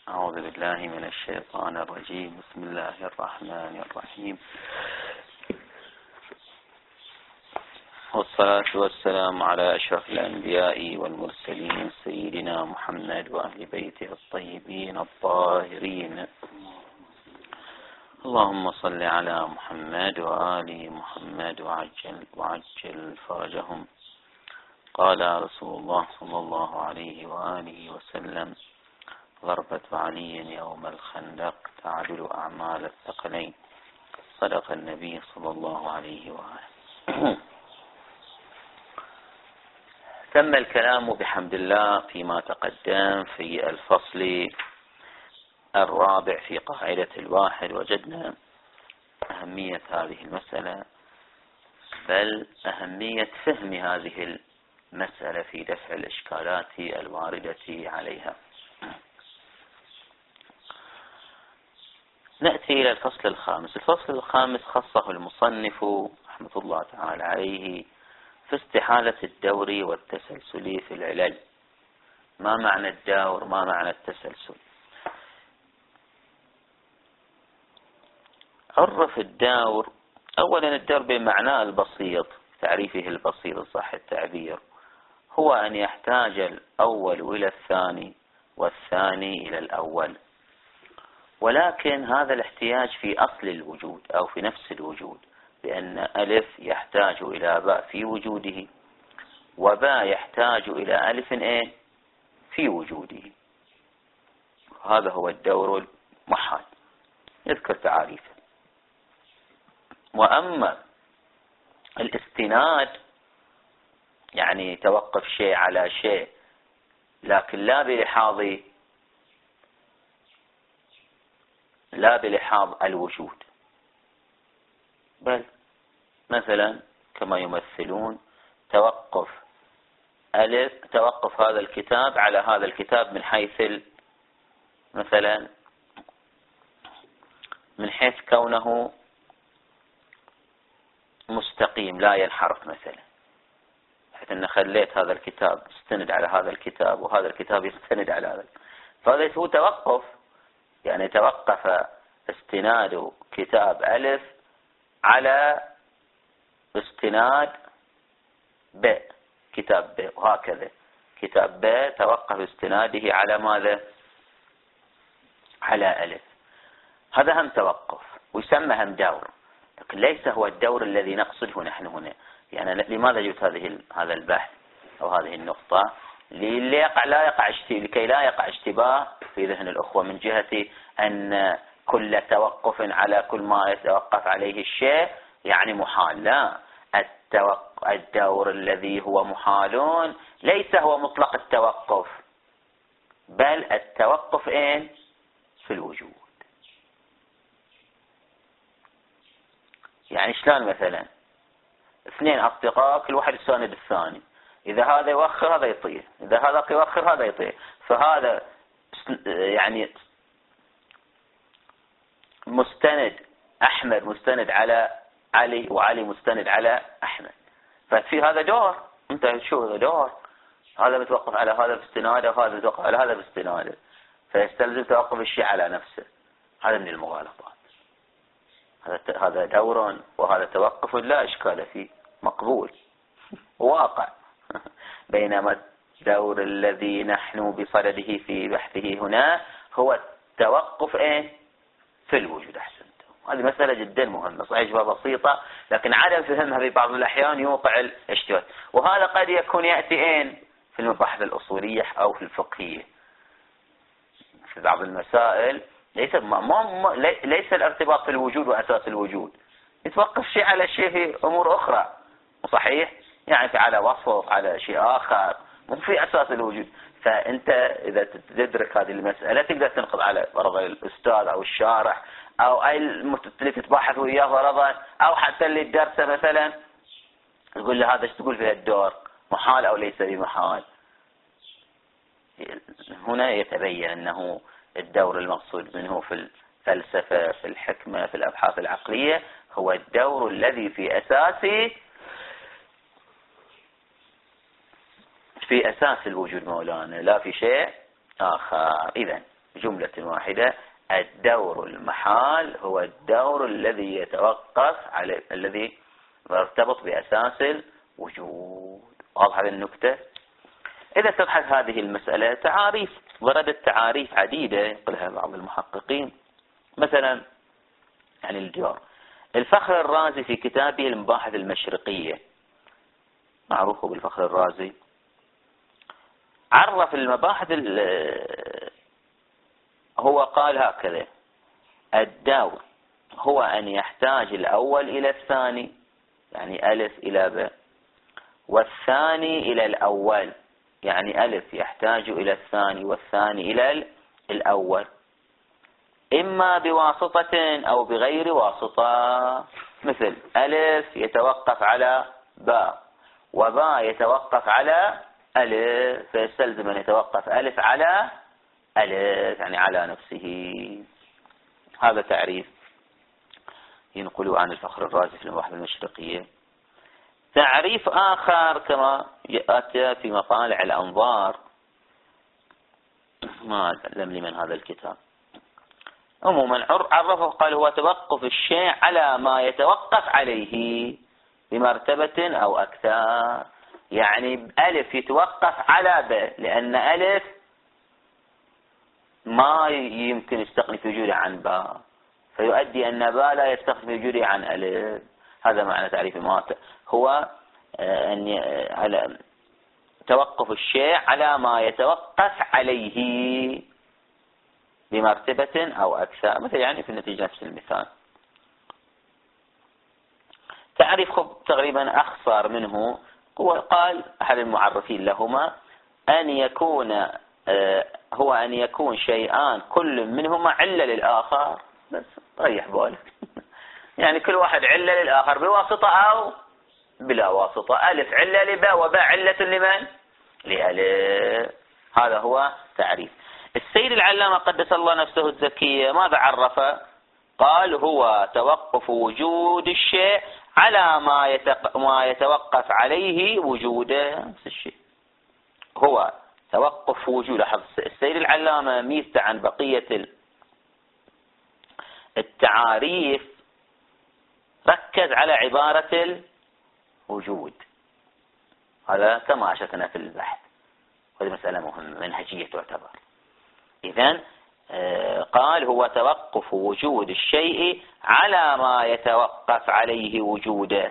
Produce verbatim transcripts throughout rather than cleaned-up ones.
أعوذ بالله من الشيطان الرجيم. بسم الله الرحمن الرحيم، والصلاة والسلام على أشرف الأنبياء والمرسلين سيدنا محمد وأهل بيته الطيبين الطاهرين. اللهم صل على محمد وآل محمد وعجل, وعجل فرجهم. قال رسول الله صلى الله عليه وآله وسلم: ضربة علي يوم الخندق تعدل أعمال الثقلين. صدق النبي صلى الله عليه وآله. تم الكلام بحمد الله فيما تقدم في الفصل الرابع في قاعدة الواحد. وجدنا أهمية هذه المسألة، بل أهمية فهم هذه المسألة في دفع الإشكالات الواردة عليها. نأتي إلى الفصل الخامس. الفصل الخامس خصه المصنف رحمة الله تعالى عليه في استحالة الدور والتسلسل في العلل. ما معنى الدور؟ ما معنى التسلسل؟ عرف الدور أولا. الدور بمعناه البسيط، تعريفه البسيط صح التعبير، هو أن يحتاج الأول إلى الثاني والثاني إلى الأول، ولكن هذا الاحتياج في أصل الوجود أو في نفس الوجود، بأن ألف يحتاج إلى باء في وجوده، وباء يحتاج إلى ألف إيه في وجوده. هذا هو الدور المحال. يذكر تعريفه. وأما الاستناد يعني توقف شيء على شيء، لكن لا بلحاظ لا بلحاظ الوجود، بل مثلا كما يمثلون توقف ألف توقف هذا الكتاب على هذا الكتاب من حيث مثلا من حيث كونه مستقيم لا ينحرف، مثلا حيث أن خليت هذا الكتاب يستند على هذا الكتاب وهذا الكتاب يستند على هذا، فهذا هو توقف، يعني توقف استناد كتاب ألف على استناد ب كتاب ب، وهكذا كتاب ب توقف استناده على ماذا؟ على ألف. هذا هم توقف ويسمى هم دور، لكن ليس هو الدور الذي نقصده نحن هنا. يعني لماذا جبت هذه هذا البحث أو هذه النقطة؟ ليقع لا يقع لكي لا يقع اشتباه في ذهن الأخوة من جهة أن كل توقف على كل ما يتوقف عليه الشيء يعني محال. لا، الدور الذي هو محال ليس هو مطلق التوقف، بل التوقف اين؟ في الوجود. يعني شلون مثلا اثنين أصدقاء كل واحد يساند الثاني، إذا هذا يوخر هذا يطير، إذا هذا يوخر هذا يطير، فهذا يعني مستند أحمد مستند على علي وعلي مستند على أحمد، ففي هذا دور. أنت شو هذا دور؟ هذا متوقف على هذا باستناده وهذا متوقف على هذا باستناده، فيستلزم توقف الشيء على نفسه. هذا من المغالطات. هذا دور وهذا توقف لا إشكال فيه، مقبول واقع. بينما الدور الذي نحن بصدده في بحثه هنا هو التوقف ايه في الوجود. أحسنت. هذه مسألة جدا مهمة، صحيح بسيطة، لكن عدم فهمها في بعض الأحيان يوقع الاشتباه، وهذا قد يكون يأتي اين في المباحث الأصولية أو في الفقهية. في بعض المسائل ليس ما ما ليس الارتباط في الوجود وأساس الوجود، يتوقف شيء على شيء في أمور أخرى، صحيح، يعني في على وصف على شيء آخر مو في أساس الوجود. فأنت إذا تدرك هذه المسألة تقدر تنقض على فرض الأستاذ أو الشارح أو أي اللي تتباحث وياه فرضا، أو حتى اللي درسه مثلا تقول له هذا ايش تقول في الدور؟ محال أو ليس بمحال؟ هنا يتبين أنه الدور المقصود منه في الفلسفة في الحكمة في الأبحاث العقلية هو الدور الذي في أساسه في أساس الوجود مولانا، لا في شيء آخر. إذن جملة واحدة: الدور المحال هو الدور الذي يتوقف على الذي يرتبط بأساس الوجود. واضح هذه النكتة؟ إذا تبحث هذه المسألة تعاريف، وردت تعاريف عديدة يقولها بعض المحققين. مثلا يعني الجار، الفخر الرازي في كتابه المباحث المشرقية، معروف بالفخر الرازي، عرف المباحث هو قال هكذا: الدور هو أن يحتاج الأول إلى الثاني، يعني ألف إلى ب، والثاني إلى الأول، يعني ألف يحتاج إلى الثاني والثاني إلى الأول، إما بواسطة أو بغير واسطة. مثل ألف يتوقف على باء، وباء يتوقف على ألف، فيستلزم أن يتوقف ألف على ألف، يعني على نفسه. هذا تعريف ينقل عن الفخر الرازي في المباحث المشرقية. تعريف آخر كما أتى في مطالع الأنظار، ما أعلم لي من هذا الكتاب، عموما عرفه قال: هو توقف الشيء على ما يتوقف عليه بمرتبة أو أكثر. يعني ألف يتوقف على ب، لأن ألف ما يمكن يستغني في وجوده عن باء، فيؤدي أن باء لا يستغني في وجوده عن ألف. هذا معنى تعريف المواد، هو أن على توقف الشيء على ما يتوقف عليه بمرتبة أو أكثر، مثل يعني في النتيجة نفس المثال. تعريف خب تقريبا أخصر منه، هو قال أحد المعرفين لهما: أن يكون هو أن يكون شيئان كل منهما علة للآخر. بس ريح بالك يعني كل واحد علة للآخر بواسطة أو بلا واسطة. ألف علة لباء، وباء علة لمن؟ لألف. هذا هو تعريف. السيد العلامة قدس الله نفسه الزكية ماذا عرف؟ قال: هو توقف وجود الشيء على ما ما يتوقف عليه وجوده. نفس الشيء هو توقف وجود. لاحظ السيد العلامة ميزته عن بقية التعاريف، ركز على عبارة الوجود. هذا كما أشرنا في البحث، هذه مسألة مهمة منهجية تعتبر. إذن قال: هو توقف وجود الشيء على ما يتوقف عليه وجوده.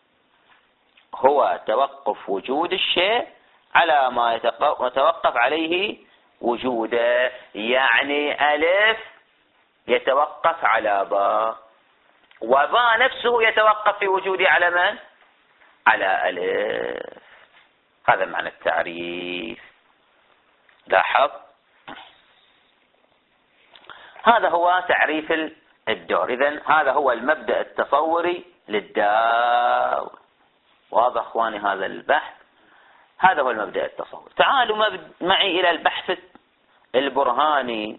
هو توقف وجود الشيء على ما يتوقف عليه وجوده، يعني ألف يتوقف على باء، وباء نفسه يتوقف في وجوده على من؟ على ألف. هذا معنى التعريف. لاحظ، هذا هو تعريف الدور. إذن هذا هو المبدأ التصوري للدور. واضح اخواني هذا البحث؟ هذا هو المبدأ التصوري. تعالوا معي إلى البحث البرهاني.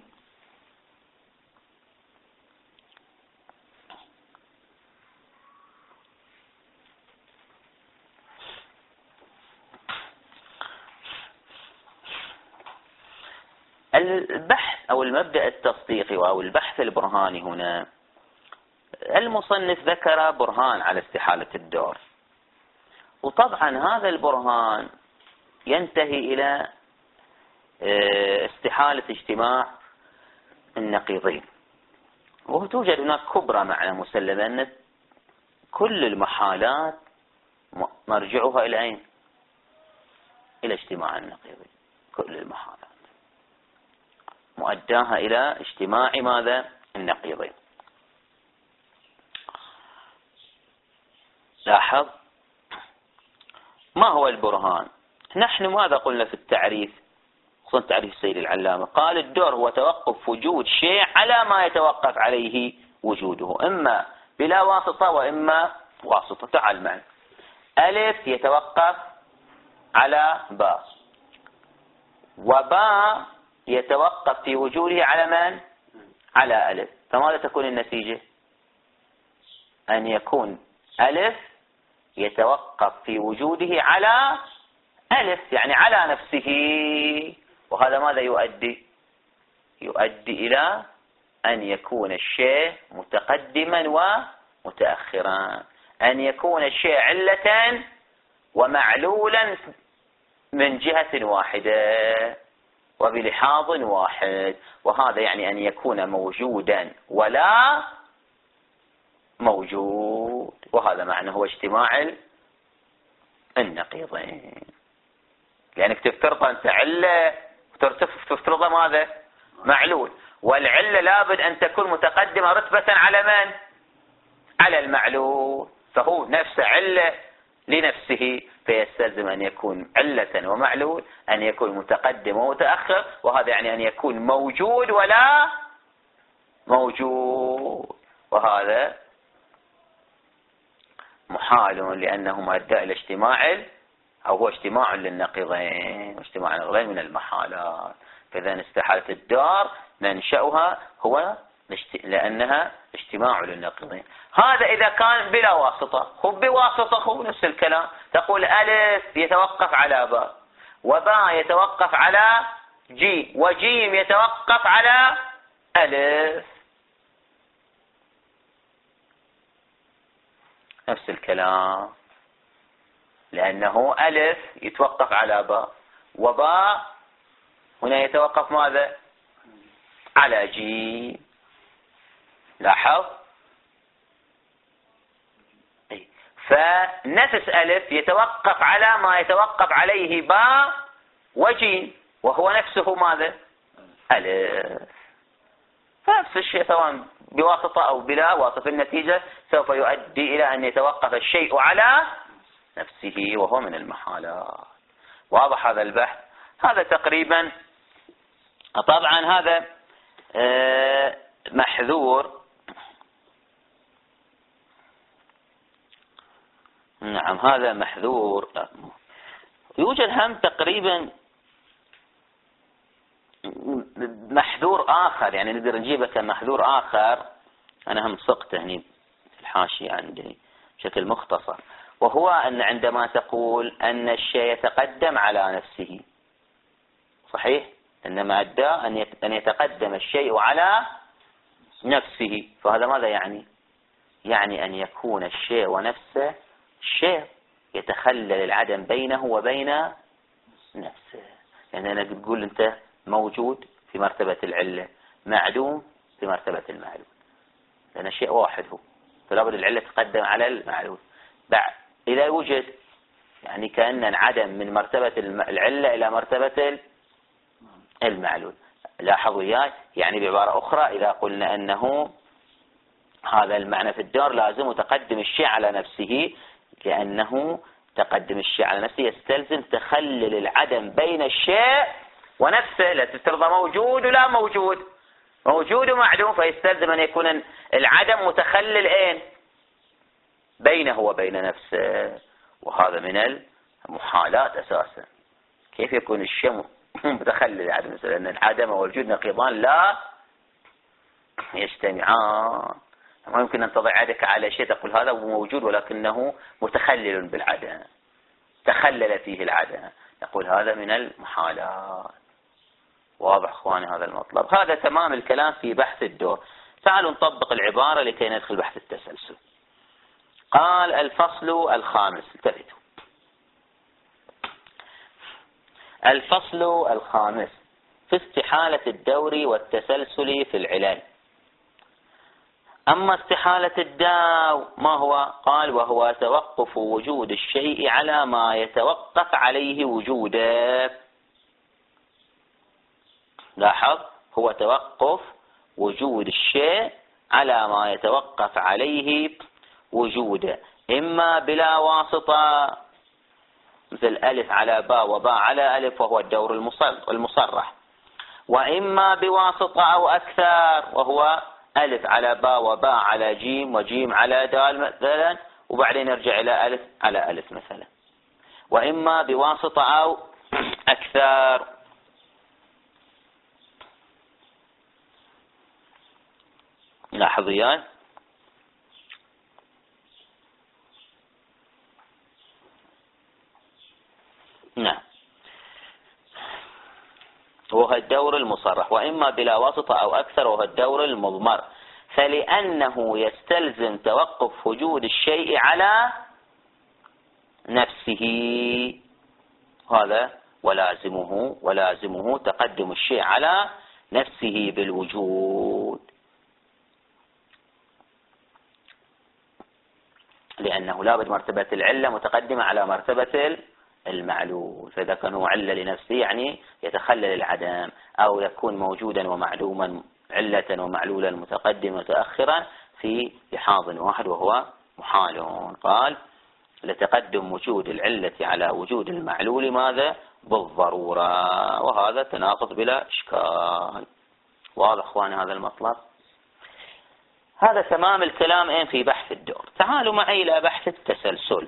البحث أو المبدأ التصديقي أو البحث البرهاني هنا، المصنف ذكر برهان على استحالة الدور، وطبعا هذا البرهان ينتهي إلى استحالة اجتماع النقيضين. وتوجد هناك كبرى معنى مسلمة أن كل المحالات مرجعها إلى أين؟ إلى اجتماع النقيضين. كل المحالات مؤداها إلى اجتماع ماذا؟ النقيضين. لاحظ ما هو البرهان. نحن ماذا قلنا في التعريف، خصوصا تعريف السيد العلامة؟ قال: الدور هو توقف وجود شيء على ما يتوقف عليه وجوده، إما بلا واسطة وإما واسطة. تعال معي. ألف يتوقف على باء، وباء يتوقف في وجوده على من؟ على ألف. فماذا تكون النتيجة؟ أن يكون ألف يتوقف في وجوده على ألف، يعني على نفسه. وهذا ماذا يؤدي؟ يؤدي إلى أن يكون الشيء متقدما ومتأخرا، أن يكون الشيء علة ومعلولا من جهة واحدة وبلحاظ واحد، وهذا يعني أن يكون موجودا ولا موجود، وهذا معنى هو اجتماع النقيضين. لأنك تفترض أنت علة وتفترض ماذا؟ معلول، والعلة لابد أن تكون متقدمة رتبة على من؟ على المعلول، فهو نفسه علة لنفسه، فيستلزم أن يكون علة ومعلول، أن يكون متقدم ومتأخر، وهذا يعني أن يكون موجود ولا موجود، وهذا محال لأنه ما أدى إلى اجتماع أو هو اجتماع للنقيضين، واجتماع النقيضين من المحالات. فإذا استحالة الدار منشأها هو لأنها اجتماع للنقيضين. هذا إذا كان بلا واسطة. هو بواسطة هو نفس الكلام، تقول ألف يتوقف على باء، وباء يتوقف على جيم، وجيم يتوقف على ألف، نفس الكلام، لأنه ألف يتوقف على باء، وباء هنا يتوقف ماذا؟ على جيم. لاحظ؟ فنفس ألف يتوقف على ما يتوقف عليه باء وجيم، وهو نفسه ماذا؟ ألف. فنفس الشيء سواء بواسطة أو بلا واسطة، النتيجة سوف يؤدي إلى أن يتوقف الشيء على نفسه، وهو من المحالات. واضح هذا البحث؟ هذا تقريبا. طبعا هذا محذور، نعم هذا محذور. يوجد هم تقريبا محذور آخر، يعني نقدر نجيبه كمحذور آخر، أنا هم سقته هني في الحاشية عندي بشكل مختصر، وهو أن عندما تقول أن الشيء يتقدم على نفسه، صحيح؟ إنما أدى أن يتقدم الشيء على نفسه، فهذا ماذا يعني؟ يعني أن يكون الشيء ونفسه شيء يتخلل العدم بينه وبين نفسه. يعني أنا تقول أنت موجود في مرتبة العلة، معدوم في مرتبة المعلول، لأن شيء واحد هو، فلا بد العلة تقدم على المعلول. بعد إذا وجد يعني كأن انعدم من مرتبة العلة إلى مرتبة المعلول. لاحظوا وياي، يعني بعبارة أخرى إذا قلنا أنه هذا المعنى في الدار لازم تقدم الشيء على نفسه، لأنه تقدم الشيء على نفسه يستلزم تخلل العدم بين الشيء ونفسه، لا تفترض موجود ولا موجود، موجود ومعدوم، فيستلزم أن يكون العدم متخلل أين؟ بينه وبين نفسه، وهذا من المحالات أساسا. كيف يكون الشيء متخلل العدم؟ لأن العدم والوجود نقيضان لا يجتمعان. ما يمكن أن تضع يدك على شيء تقول هذا موجود ولكنه متخلل بالعدم، تخلل فيه العدم، نقول هذا من المحالات. واضح اخواني هذا المطلب؟ هذا تمام الكلام في بحث الدور. تعالوا نطبق العبارة لكي ندخل بحث التسلسل. قال الفصل الخامس، انتبهوا، الفصل الخامس في استحالة الدور والتسلسل في العلل. أما استحالة الداو ما هو؟ قال وهو توقف وجود الشيء على ما يتوقف عليه وجوده. لاحظ، هو توقف وجود الشيء على ما يتوقف عليه وجوده، إما بلا واسطة مثل ألف على باء وباء على ألف وهو الدور المصرح، وإما بواسطة أو أكثر وهو ألف على باء وباء على جيم وجيم على دال مثلا، وبعدين نرجع إلى ألف على ألف مثلا، وإما بواسطة أو أكثر. لاحظوا وياي، نعم، وهو الدور المصرح، وإما بلا واسطة أو أكثر وهو الدور المضمر، فلأنه يستلزم توقف وجود الشيء على نفسه، هذا ولازمه ولازمه تقدم الشيء على نفسه بالوجود، لأنه لابد مرتبة العلة متقدمة على مرتبة المعلول، فإذا كان هو علة لنفسه يعني يتخلل العدم، أو يكون موجودا ومعلوما علة ومعلولا متقدما متأخرا في لحاظ واحد وهو محال. قال لتقدم وجود العلة على وجود المعلول ماذا؟ بالضرورة، وهذا تناقض بلا إشكال. واضح أخواني هذا المطلب؟ هذا تمام الكلام إيه في بحث الدور. تعالوا معي إلى بحث التسلسل.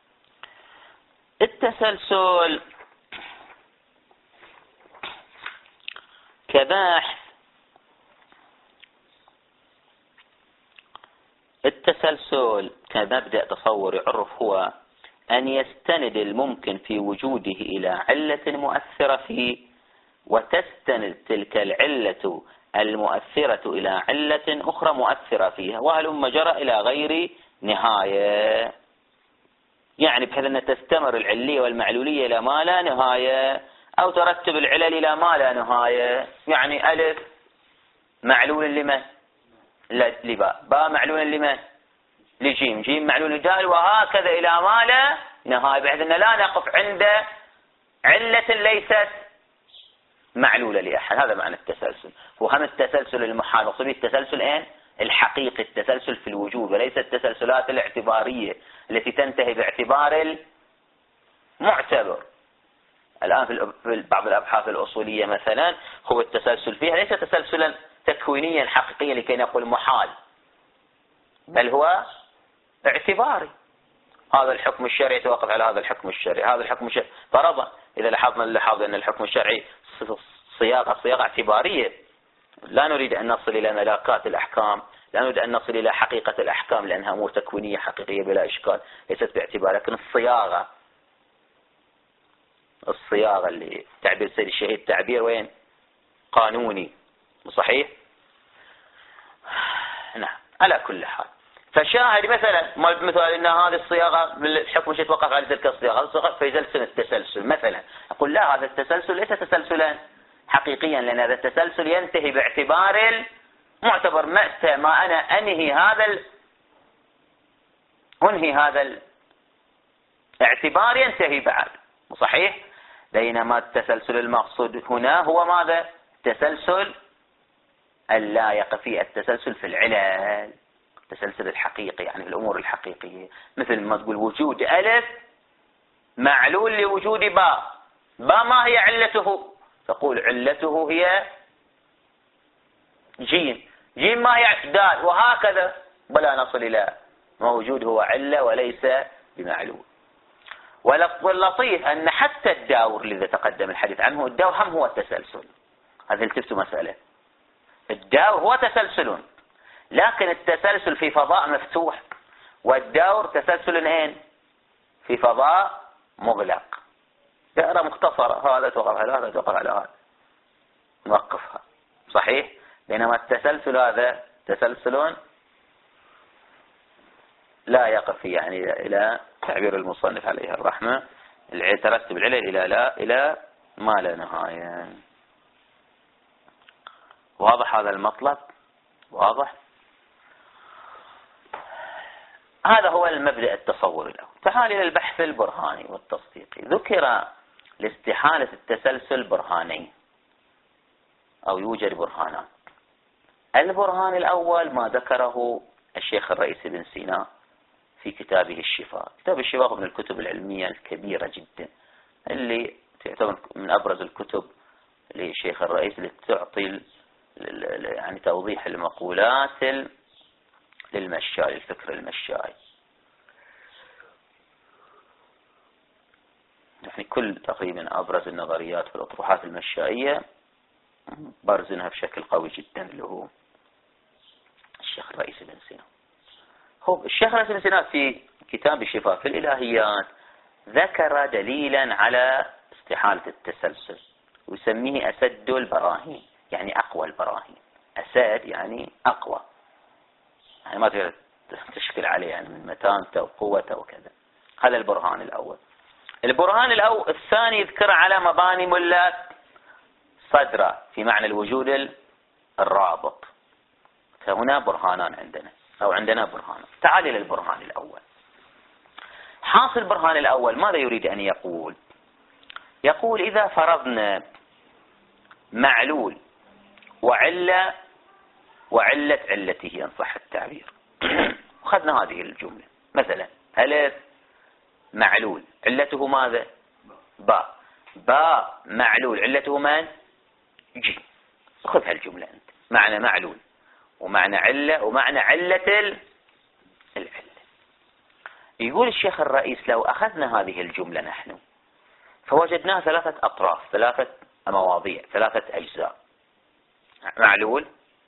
التسلسل كبحث، التسلسل كمبدأ تصوري عرف هو أن يستند الممكن في وجوده إلى علة مؤثرة فيه، وتستند تلك العلة المؤثرة إلى علة أخرى مؤثرة فيها، وهلم جرى إلى غير نهاية، يعني بحيث أن تستمر العلية والمعلولية إلى ما لا نهاية، أو ترتب العلل إلى ما لا نهاية، يعني ألف معلول لمن؟ لباء، باء معلول لمن؟ لجيم، جيم معلول لدال، وهكذا إلى ما لا نهاية، بحيث أن لا نقف عند علة ليست معلولة لأحد. هذا معنى التسلسل. وهم التسلسل المحال مقصود التسلسل إيه؟ الحقيقي، التسلسل في الوجود، وليس التسلسلات الاعتبارية التي تنتهي باعتبار المعتبر. الآن في بعض الأبحاث الأصولية مثلا هو التسلسل فيها ليس تسلسلا تكوينيا حقيقيا لكي نقول محال، بل هو اعتباري. هذا الحكم الشرعي يتوقف على هذا الحكم الشرعي، هذا الحكم الشرعي فرضا. إذا لاحظنا نلاحظ أن الحكم الشرعي صياغة صياغة اعتبارية، لا نريد أن نصل إلى ملاكات الأحكام، لا نريد أن نصل إلى حقيقة الأحكام لأنها أمور تكوينية حقيقية بلا إشكال ليست باعتبار، لكن الصياغة الصياغة اللي تعبير سيد الشهيد تعبير وين؟ قانوني صحيح؟ نعم. على كل حال فشاهد مثلا مثال ان هذه الصياغه بالحكم مش يتوقف على تلك الصياغه، الصياغه في جلسه التسلسل مثلا، اقول لا هذا التسلسل ليس تسلسلا حقيقيا، لان هذا التسلسل ينتهي باعتبار المعتبر، متى ما انا انهي هذا ال... انهي هذا الاعتبار ينتهي بعد صحيح. بينما التسلسل المقصود هنا هو ماذا؟ تسلسل اللا يقف فيه التسلسل في العلل، التسلسل الحقيقي يعني في الأمور الحقيقية، مثل ما تقول وجود ألف معلول لوجود باء، باء ما هي علته؟ تقول علته هي جيم، جيم ما هي دال، وهكذا بلا نصل إلى موجود هو علة وليس بمعلول. واللطيف أن حتى الدور الذي تقدم الحديث عنه، الدور هم هو التسلسل. هذه التفت مسألة، الدور هو تسلسل، لكن التسلسل في فضاء مفتوح، والدور تسلسل اين؟ في فضاء مغلق. دائرة مختصرة، هذا توقف على هذا توقف على هذا نوقفها صحيح. بينما التسلسل هذا تسلسل لا يقف يعني إلى تعبير المصنف عليه الرحمة ترتب العلل إلى لا إلى ما لا نهاية. واضح هذا المطلب؟ واضح؟ هذا هو المبدأ التصوري له. تعال إلى البحث البرهاني والتصديقي. ذكر لاستحالة التسلسل برهانين أو يوجد برهانان. البرهان الأول ما ذكره الشيخ الرئيسي بن سينا في كتابه الشفاء. كتاب الشفاء هو من الكتب العلمية الكبيرة جدا اللي تعتبر من أبرز الكتب للشيخ الرئيس اللي تعطي يعني توضيح المقولات للمشاي، الفكر المشاي. يعني كل تقريبا أبرز النظريات في الأطروحات المشائية برزنها بشكل قوي جدا اللي هو الشيخ الرئيسي بن سينا. هو الشيخ الرئيسي بن سينا في كتاب الشفاء في الإلهيات ذكر دليلا على استحالة التسلسل، ويسميه أسد البراهين، يعني أقوى البراهين. أسد يعني أقوى، يعني ما تقدر تشكل عليه يعني من متانته وقوته وكذا. هذا البرهان الأول. البرهان الأول الثاني يذكر على مباني ملة صدرة في معنى الوجود الرابط. فهنا برهانان عندنا، أو عندنا برهان. تعال إلى البرهان الأول. حاصل البرهان الأول ماذا يريد أن يقول؟ يقول إذا فرضنا معلول وعلة وعلة علته إن صح التعبير، أخذنا هذه الجملة مثلا ألف معلول علته ماذا؟ باء. باء معلول علته من؟ جيم. خذ هالجملة أنت، معنى معلول ومعنى علة ومعنى علة العلة. يقول الشيخ الرئيس لو أخذنا هذه الجملة نحن فوجدناها ثلاثة أطراف، ثلاثة مواضيع، ثلاثة أجزاء. معلول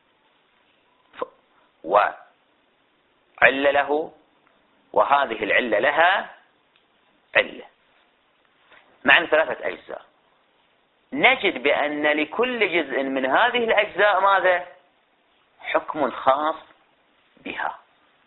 وعلة له، وهذه العلة لها علة، معنى ثلاثة أجزاء. نجد بأن لكل جزء من هذه الأجزاء ماذا؟ حكم خاص بها.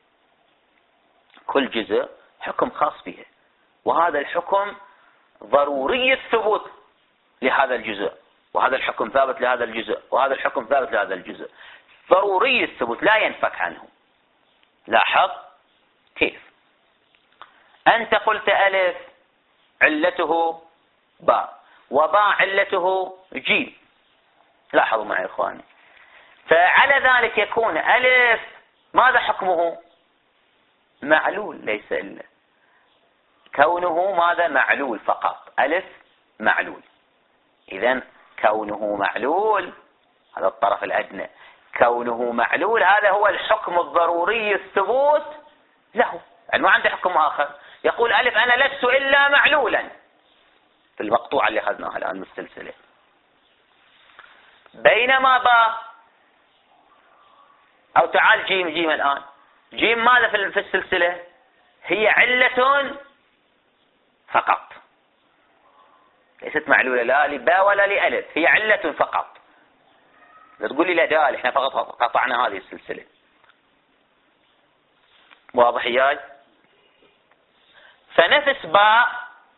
كل جزء حكم خاص به، وهذا الحكم ضروري الثبوت لهذا الجزء، وهذا الحكم ثابت لهذا الجزء، وهذا الحكم ثابت لهذا الجزء، ضروري الثبوت لا ينفك عنه. لاحظ كيف أنت قلت ألف علته باء وباء علته جيم. لاحظوا معي إخواني، فعلى ذلك يكون ألف ماذا حكمه؟ معلول ليس إلا كونه ماذا؟ معلول فقط. ألف معلول. إذن كونه معلول، هذا الطرف الأدنى، كونه معلول هذا هو الحكم الضروري الثبوت له، يعني ما عنده حكم آخر. يقول ألف أنا لست إلا معلولا في المقطوعة اللي أخذناها الآن من السلسلة. بينما باء أو تعال جيم، جيم الآن جيم ماذا في السلسلة؟ هي علة فقط، ليست معلولة لا لباء ولا لألف، هي علة فقط. لا تقول لي لا دال، احنا فقط قطعنا هذه السلسلة. واضح ياي؟ فنفس باء،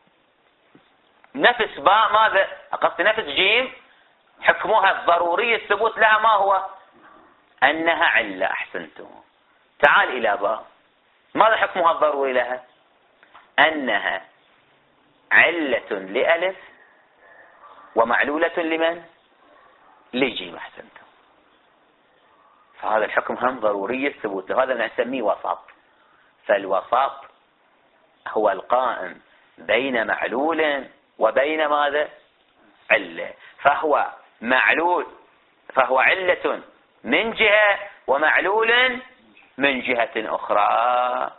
نفس باء ماذا؟ قصد نفس جيم حكمها الضروري الثبوت لها ما هو؟ أنها علة. أحسنتم. تعال إلى باء، ماذا حكمها الضروري لها؟ أنها علة لألف ومعلولة لمن؟ لجيم. أحسنتم. فهذا الحكم هم ضروري الثبوت، هذا نسميه وسط. فالوسط هو القائم بين معلول وبين ماذا؟ علة. فهو معلول، فهو علة من جهة ومعلول من جهة أخرى.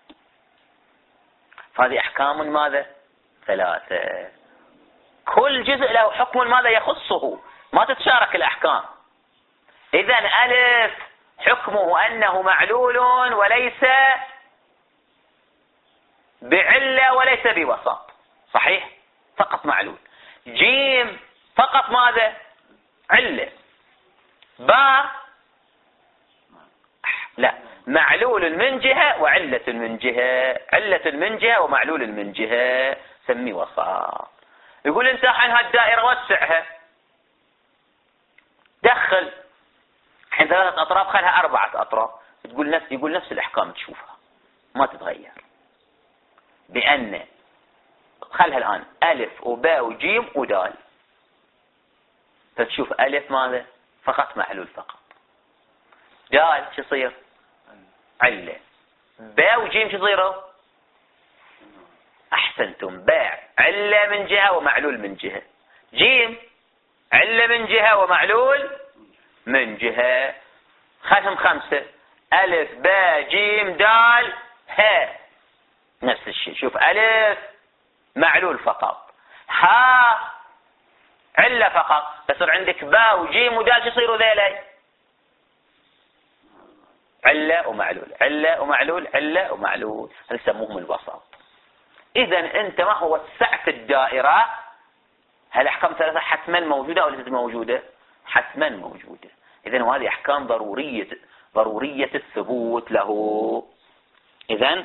فهذه أحكام ماذا؟ ثلاثة. كل جزء له حكم ماذا يخصه، ما تتشارك الأحكام. إذن ألف حكمه أنه معلول وليس بعلة وليس بوسط، صحيح؟ فقط معلول. جيم فقط ماذا؟ علة. باء لا، معلول من جهة وعلة من جهة، علة من جهة ومعلول من جهة، سمي وسط. يقول انت الحين هالدائرة وسعها، دخل الحين ثلاثة أطراف خلها أربعة أطراف. تقول نفس يقول نفس الأحكام تشوفها ما تتغير، بأن خلها الآن ألف وباء وجيم ودال، فتشوف ألف ماذا؟ فقط معلول فقط. دال شو يصير؟ علة. باء وجيم شو يصيروا؟ أحسنتم. باء علة من جهة ومعلول من جهة. جيم علة من جهة ومعلول من جهة. خلهم خمسة، ألف باء جيم دال هاء، نفس الشيء. شوف ألف معلول فقط، ها علة فقط، يصير عندك باء وجيم ودال شو يصيروا ذيلي؟ علة ومعلول، علة ومعلول، علة ومعلول. هذا يسموهم الوسط. إذن أنت ما هو وسعت الدائرة هل أحكام ثلاثة حتما موجودة أو ليست موجودة؟ حتما موجودة. إذن وهذه أحكام ضرورية ضرورية الثبوت له. إذن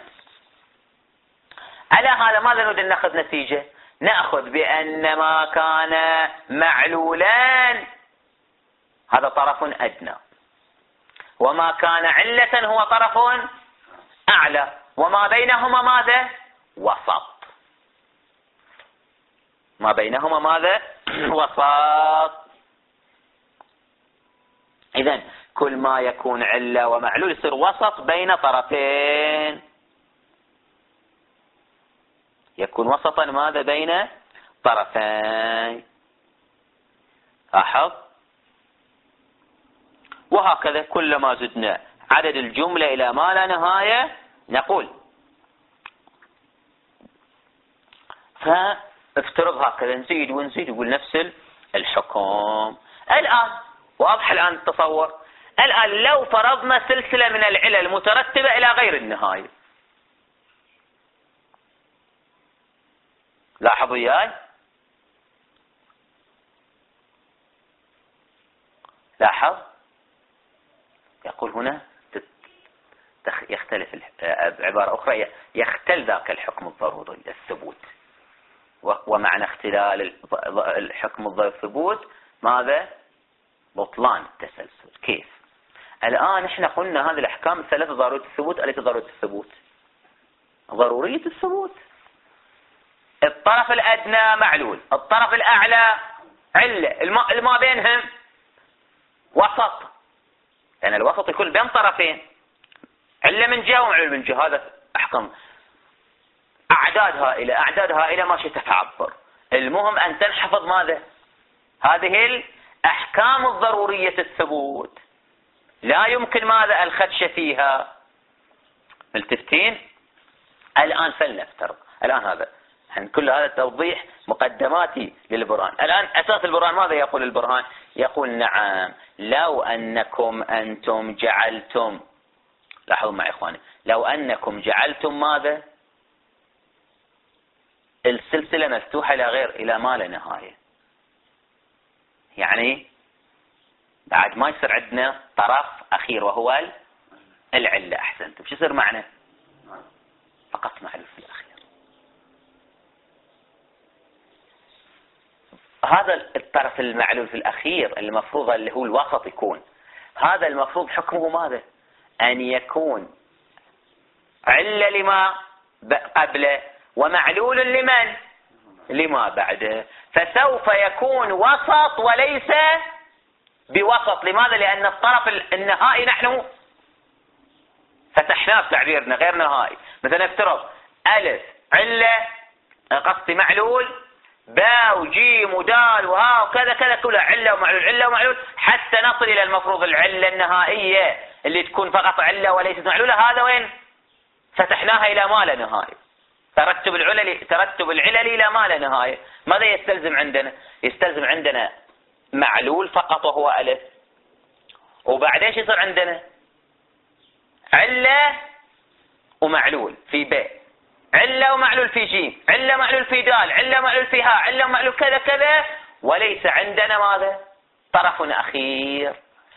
على هذا ماذا نريد أن نأخذ نتيجة؟ نأخذ بأن ما كان معلولان هذا طرف أدنى، وما كان علة هو طرف أعلى، وما بينهما ماذا؟ وسط. ما بينهما ماذا؟ وسط. إذن كل ما يكون علة ومعلول يصير وسط بين طرفين، يكون وسطا ماذا؟ بين طرفين. لاحظ. وهكذا كلما زدنا عدد الجملة إلى ما لا نهاية نقول. فافترض هكذا نزيد ونزيد يقول نفس الحكم. الآن واضح الآن التصور. الآن لو فرضنا سلسلة من العلل مترتبة إلى غير النهاية، لاحظوا وياي، لاحظ يقول هنا يختلف بعبارة أخرى، يختل ذاك الحكم الضروري الثبوت. ومعنى اختلال الحكم الضروري الثبوت ماذا؟ بطلان التسلسل. كيف؟ الآن احنا قلنا هذه الأحكام الثلاثة ضرورية الثبوت. أليس ضرورية الثبوت؟ ضرورية الثبوت. الطرف الأدنى معلول، الطرف الأعلى علة، الما بينهم وسط، لأن الوسط يكون بين طرفين، علة من جهة ومعلول من جهة. هذا أحكام أعداد هائلة، أعداد هائلة ماشي تتعبر. المهم أن تنحفظ ماذا؟ هذه الأحكام الضرورية الثبوت، لا يمكن ماذا؟ الخدش فيها. ملتفتين؟ الآن فلنفترض الآن هذا عن كل هذا التوضيح مقدماتي للبرهان. الآن أساس البرهان ماذا يقول البرهان؟ يقول نعم لو أنكم أنتم جعلتم، لاحظوا معي إخواني، لو أنكم جعلتم ماذا؟ السلسلة مفتوحة إلى غير إلى ما لا نهاية، يعني بعد ما يصير عندنا طرف أخير وهو العلة. أحسنتم. شو يصير معنا؟ فقط معلول في الأخير. هذا الطرف المعلول في الأخير المفروض اللي هو الوسط يكون، هذا المفروض حكمه ماذا؟ أن يكون علة لما قبله ومعلول لمن؟ لما بعده. فسوف يكون وسط وليس بوسط. لماذا؟ لأن الطرف النهائي نحن فتحناه بتعبيرنا غير نهائي. مثلا افترض ألف علة قصدي معلول، باء وجيم ودال وها وكذا كذا كلها علة ومعلول علة ومعلول حتى نصل إلى المفروض العلة النهائية اللي تكون فقط علة وليست معلولة. هذا وين؟ فتحناها إلى ما لا نهاية. ترتب العلل ترتب العلل إلى ما لا نهاية. ماذا يستلزم عندنا؟ يستلزم عندنا معلول فقط وهو ألف، وبعدين ايش يصير عندنا؟ علة ومعلول في باء، علة ومعلول في جيم، علة معلول في دال، علة معلول في هاء، علة معلول كذا كذا، وليس عندنا ماذا؟ طرف أخير.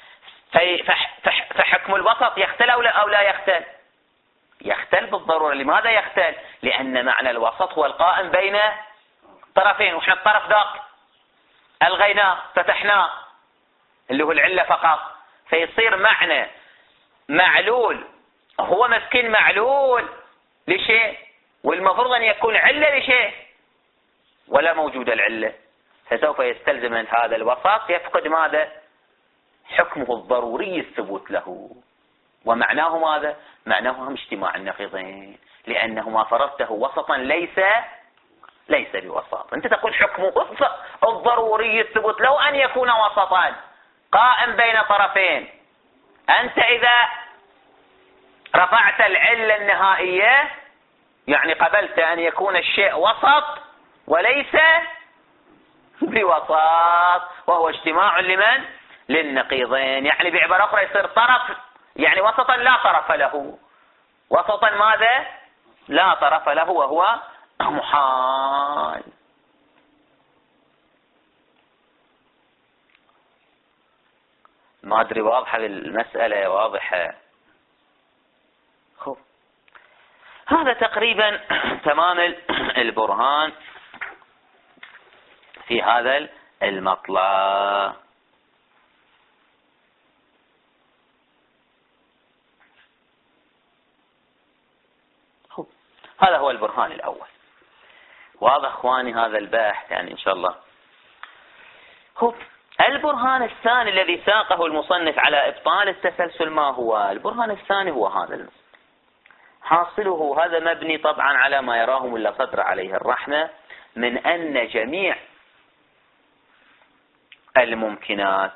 فحكم الوسط يختل أو لا, أو لا يختل؟ يختل بالضرورة. لماذا يختل؟ لأن معنى الوسط هو القائم بين طرفين، وإحنا الطرف ذاك ألغيناه فتحناه اللي هو العلة فقط. فيصير معنى معلول هو مسكين معلول لشيء، والمفروض أن يكون علة لشيء، ولا موجود العلة. فسوف يستلزم من هذا الوسط يفقد ماذا؟ حكمه الضروري الثبوت له. ومعناه ماذا؟ معناه هم اجتماع النقيضين، لأنه ما فرضته وسطا ليس ليس بوسط. أنت تقول حكمه الضروري الثبوت لو أن يكون وسطا قائم بين طرفين. أنت إذا رفعت العلة النهائية يعني قبلت أن يكون الشيء وسط وليس بوسط، وهو اجتماع لمن؟ للنقيضين. يعني بعبارة أخرى يصير طرف يعني وسطا لا طرف له، وسطا ماذا؟ لا طرف له، وهو محال. ما أدري واضحة المسألة واضحة. خب هذا تقريبا تمام البرهان في هذا المطلع. خب هذا هو البرهان الأول. واضح اخواني هذا البحث يعني ان شاء الله. خب البرهان الثاني الذي ساقه المصنف على ابطال التسلسل ما هو؟ البرهان الثاني هو هذا حاصله، هذا مبني طبعا على ما يراه ملا صدر عليه الرحمة من أن جميع الممكنات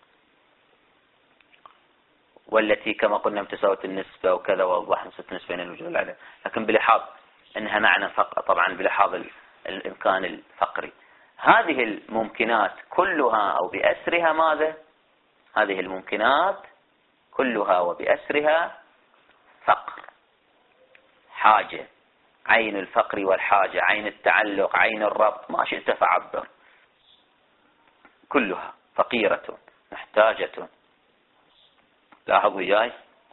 والتي كما قلنا متساوية النسبة وكذا ووضح نسبة النسبة بين الوجود والعدم، لكن بلحاظ أنها معنى فقط طبعا بلحاظ الإمكان الفقري. هذه الممكنات كلها أو بأسرها ماذا؟ هذه الممكنات كلها وبأسرها فقر، حاجة، عين الفقر والحاجة، عين التعلق، عين الربط، ما شئت فعبر، كلها فقيرة محتاجة. لاحظوا وياي.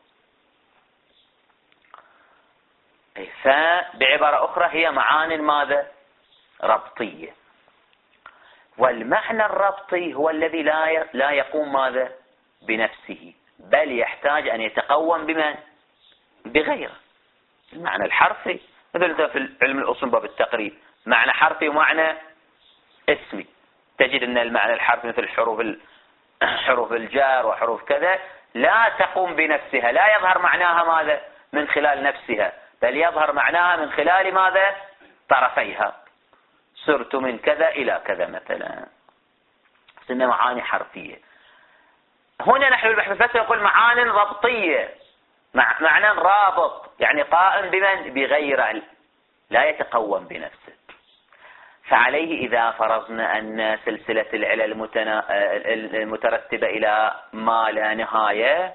فبعبارة أخرى هي معان ماذا؟ ربطية. والمعنى الربطي هو الذي لا لا يقوم ماذا؟ بنفسه، بل يحتاج أن يتقوم بمن؟ بغيره. المعنى الحرفي مثل في علم الأصول باب التقريب، معنى حرفي ومعنى اسمي. تجد أن المعنى الحرفي مثل حروف حروف الجار وحروف كذا لا تقوم بنفسها، لا يظهر معناها ماذا؟ من خلال نفسها، بل يظهر معناها من خلال ماذا؟ طرفيها. صرت من كذا إلى كذا مثلا. سنة معاني حرفية. هنا نحن البحث نقول معاني ربطية، مع معنى رابط يعني قائم بمن؟ بغيره، لا يتقوم بنفسه. فعليه إذا فرضنا أن سلسلة العلل المتنا... المترتبة إلى ما لا نهاية،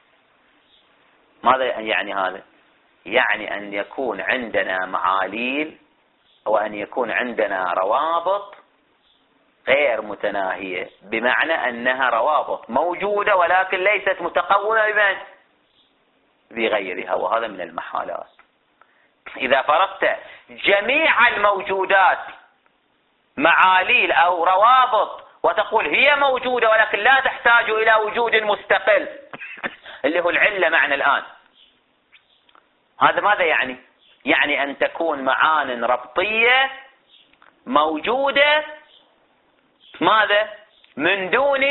ماذا يعني هذا؟ يعني أن يكون عندنا معاليل وأن يكون عندنا روابط غير متناهية، بمعنى أنها روابط موجودة ولكن ليست متقومة بمن؟ بغيرها، وهذا من المحالات. إذا فرضت جميع الموجودات معاليل أو روابط وتقول هي موجودة ولكن لا تحتاج إلى وجود مستقل اللي هو العلة معنى الآن، هذا ماذا يعني؟ يعني أن تكون معان ربطية موجودة ماذا؟ من دون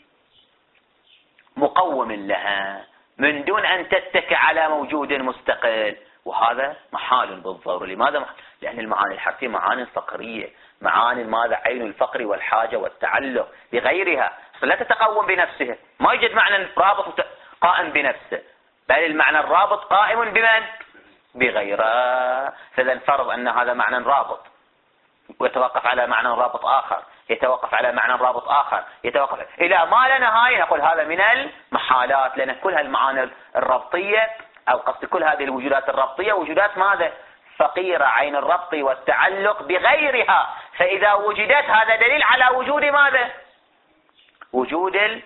مقوم لها، من دون أن تتكئ على موجود مستقل، وهذا محال بالضرورة. لماذا محال؟ لأن المعاني الحرفية معاني فقرية، معاني ماذا؟ عين الفقر والحاجة والتعلق بغيرها، فلا تتقوم بنفسها، ما يوجد معنى رابط قائم بنفسه، بل المعنى الرابط قائم بمن؟ بغيره. فإذا فرض أن هذا معنى رابط ويتوقف على معنى رابط آخر، يتوقف على معنى رابط آخر، يتوقف إلى ما لا نهاية، نقول هذا من المحالات، لأن كل هالمعاني الربطية أو قصد كل هذه الوجودات الربطية وجودات ماذا؟ فقيرة، عين الربط والتعلق بغيرها. فإذا وجدت هذا دليل على وجود ماذا؟ وجود ال...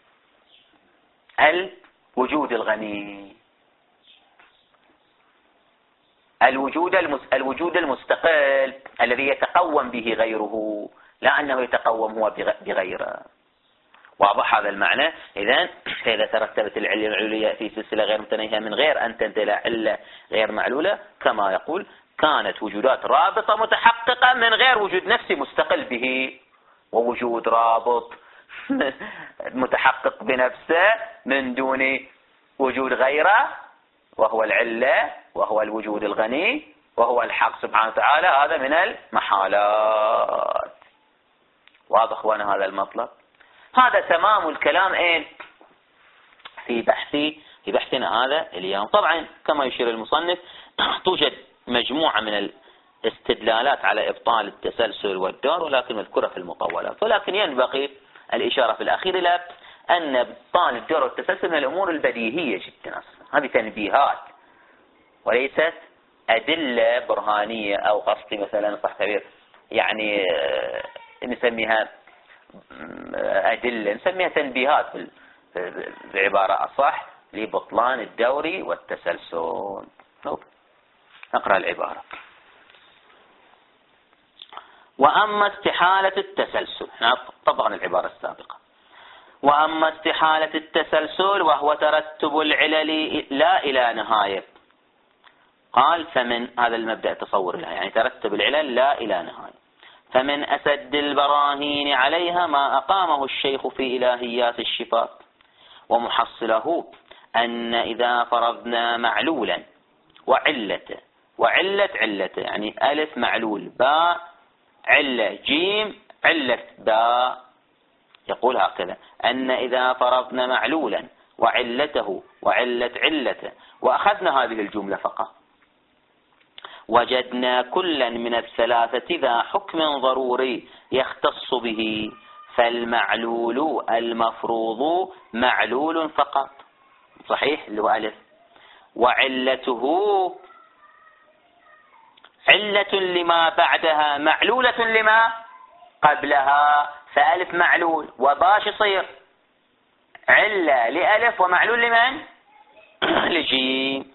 الوجود الغني، الوجود المس... الوجود المستقل الذي يتقوم به غيره، لا أنه يتقوم هو بغيره. واضح هذا المعنى؟ إذن فإذا ترتبت العلة العلوية في سلسلة غير متناهية من غير أن تنتهي إلى علة غير معلولة، كما يقول كانت وجودات رابطة متحققة من غير وجود نفسي مستقل به، ووجود رابط متحقق بنفسه من دون وجود غيره، وهو العلة وهو الوجود الغني وهو الحق سبحانه وتعالى، هذا من المحالات. واضح وانا هذا المطلب؟ هذا تمام الكلام اين في بحثي في بحثنا هذا اليوم. طبعا كما يشير المصنف توجد مجموعة من الاستدلالات على إبطال التسلسل والدور، ولكن مذكورة في المطولات، ولكن ينبغي الإشارة في الأخير إلى أن إبطال الدور والتسلسل من الأمور البديهية جدا، هذه تنبيهات وليست أدلة برهانية أو قصدي مثلا صح تعبير يعني نسميها أدلة، نسميها تنبيهات بعبارة أصح لبطلان الدوري والتسلسل. نقرأ العبارة. وأما استحالة التسلسل، طبعا العبارة السابقة. وأما استحالة التسلسل وهو ترتب العلل لا إلى نهاية، قال فمن هذا المبدأ تصور لها، يعني ترتب العلل لا إلى نهاية. فمن أسد البراهين عليها ما أقامه الشيخ في إلهيات الشفاء، ومحصله أن إذا فرضنا معلولا وعلة، وعلة علة يعني ألف معلول باء علة جيم علة باء، يقول هكذا: أن إذا فرضنا معلولا وعلته وعلة علته وأخذنا هذه الجملة فقط، وجدنا كلا من الثلاثة ذا حكم ضروري يختص به، فالمعلول المفروض معلول فقط، صحيح اللي هو ألف، وعلته علة لما بعدها معلولة لما قبلها، فألف معلول وباش يصير علة لألف ومعلول لمن؟ لجيم.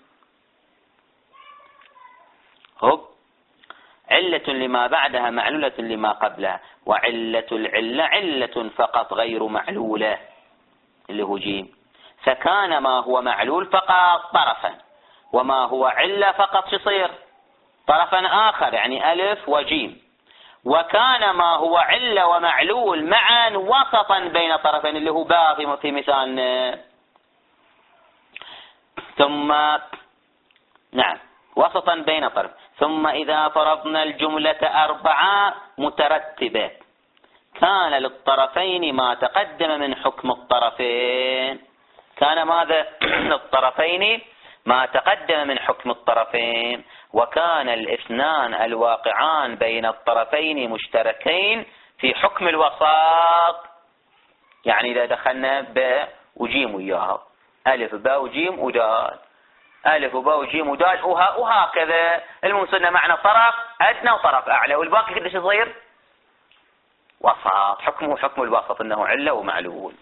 هب علة لما بعدها معلولة لما قبلها، وعلة العلة علة فقط غير معلولة اللي هو جيم، فكان ما هو معلول فقط طرفا، وما هو علة فقط يصير طرفا آخر يعني ألف وجيم، وكان ما هو علة ومعلول معا وسطا بين طرفين اللي هو باقي في مثالنا. ثم نعم وسطا بين طرف. ثم إذا فرضنا الجملة أربعة مترتبة، كان للطرفين ما تقدم من حكم الطرفين. كان ماذا؟ للطرفين ما تقدم من حكم الطرفين، وكان الاثنان الواقعان بين الطرفين مشتركين في حكم الوسط. يعني إذا دخلنا باء وجيم وياها، ألف باء وجيم ودال، ألف وباء وجيم ودال وهكذا، الموصلنا معنى طرف أدنى وطرف أعلى، والباقي كله يصير وسط، حكمه حكم الوسط أنه علة ومعلول.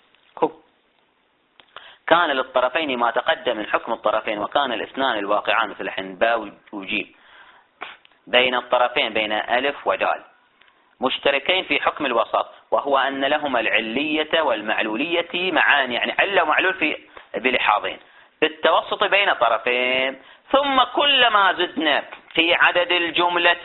كان للطرفين ما تقدم من حكم الطرفين، وكان الاثنان الواقعان مثل الحين باء وجيم بين الطرفين بين ألف ودال مشتركين في حكم الوسط، وهو أن لهما العلية والمعلولية معان، يعني علة ومعلول في بلحاظين بالتوسط بين طرفين. ثم كلما زدنا في عدد الجملة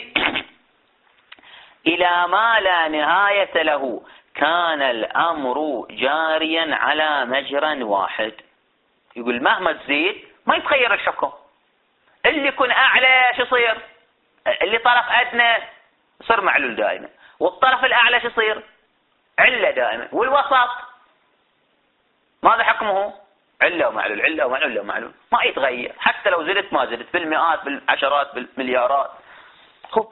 إلى ما لا نهاية له كان الأمر جاريا على مجرى واحد. يقول مهما تزيد ما يتغير الحكم، اللي يكون أعلى شو يصير؟ اللي طرف أدنى يصير معلول دائما، والطرف الأعلى شو يصير؟ علة دائما، والوسط ماذا حكمه؟ علة ومعلول، علة ومعلول، علة ومعلول، ما يتغير حتى لو زدت ما زدت بالمئات بالعشرات بالمليارات. خب.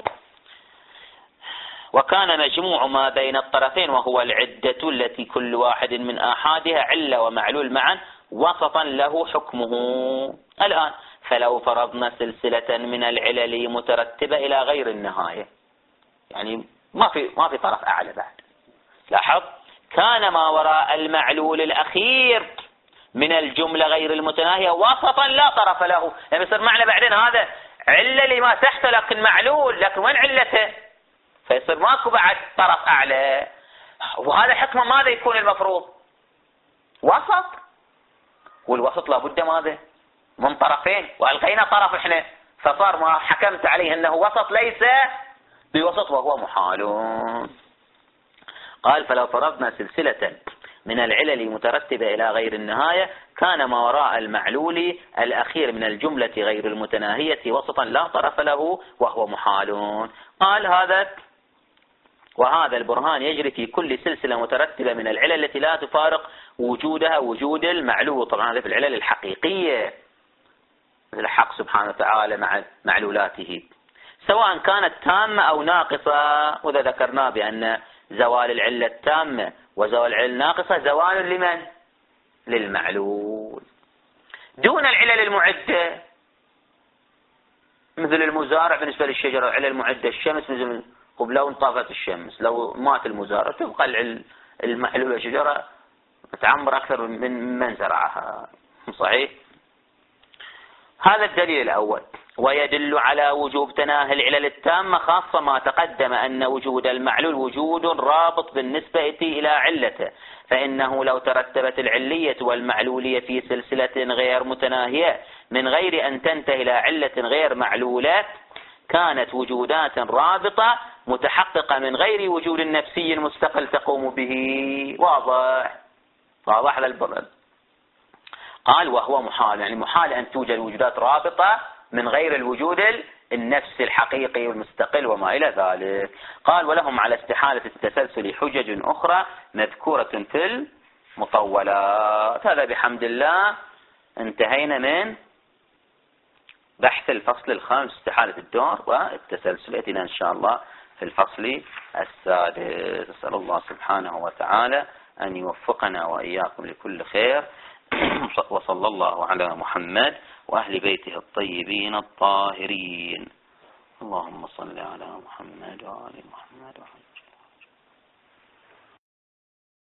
وكان مجموع ما بين الطرفين وهو العدة التي كل واحد من آحادها علة ومعلول معا وسطا له حكمه. الآن فلو فرضنا سلسلة من العلل مترتبة إلى غير النهاية، يعني ما في ما في طرف أعلى بعد، لاحظ، كان ما وراء المعلول الأخير من الجملة غير المتناهية وسطا لا طرف له، يعني يصير معنى بعدين هذا علة لما تحت لكن معلول، لكن وين علته؟ فيصير ماكو بعد طرف أعلى. وهذا حكمه ماذا يكون المفروض؟ وسط، والوسط لابد ماذا؟ من طرفين، وألقينا طرف احنا، فصار ما حكمت عليه أنه وسط ليس بوسط وهو محال. قال فلو فرضنا سلسلة من العلل مترتبة إلى غير النهاية كان ما وراء المعلول الأخير من الجملة غير المتناهية وسطا لا طرف له وهو محال. قال هذا وهذا البرهان يجري في كل سلسلة مترتبة من العلل التي لا تفارق وجودها وجود المعلول. طبعا هذا في العلل الحقيقية مثل الحق سبحانه وتعالى مع معلولاته، سواء كانت تامة أو ناقصة. وذا ذكرنا بأن زوال العلة التامة وزوال العلة الناقصة زوال لمن؟ للمعلول، دون العلل المعدة مثل المزارع بالنسبة للشجرة، العلل المعدة الشمس، مثل لو انطفت الشمس لو مات المزارع تبقى المعلولة الشجرة تعمر أكثر من من زرعها. صحيح. هذا الدليل الأول. ويدل على وجوب تناهي العلل التامة، خاصة ما تقدم أن وجود المعلول وجود رابط بالنسبة إلى علته، فإنه لو ترتبت العلية والمعلولية في سلسلة غير متناهية من غير أن تنتهي إلى علة غير معلولة كانت وجودات رابطة متحققة من غير وجود نفسي مستقل تقوم به. واضح واضح على البرد. قال وهو محال، يعني محال أن توجد وجودات رابطة من غير الوجود النفسي الحقيقي والمستقل وما إلى ذلك. قال ولهم على استحالة التسلسل حجج أخرى مذكورة في المطولات. هذا بحمد الله انتهينا من بحث الفصل الخامس استحالة الدور والتسلسل. يأتينا إن شاء الله في الفصل السادس. أسأل الله سبحانه وتعالى أن يوفقنا وإياكم لكل خير. وصلى الله على محمد وأهل بيته الطيبين الطاهرين. اللهم صل على محمد وآل محمد وحج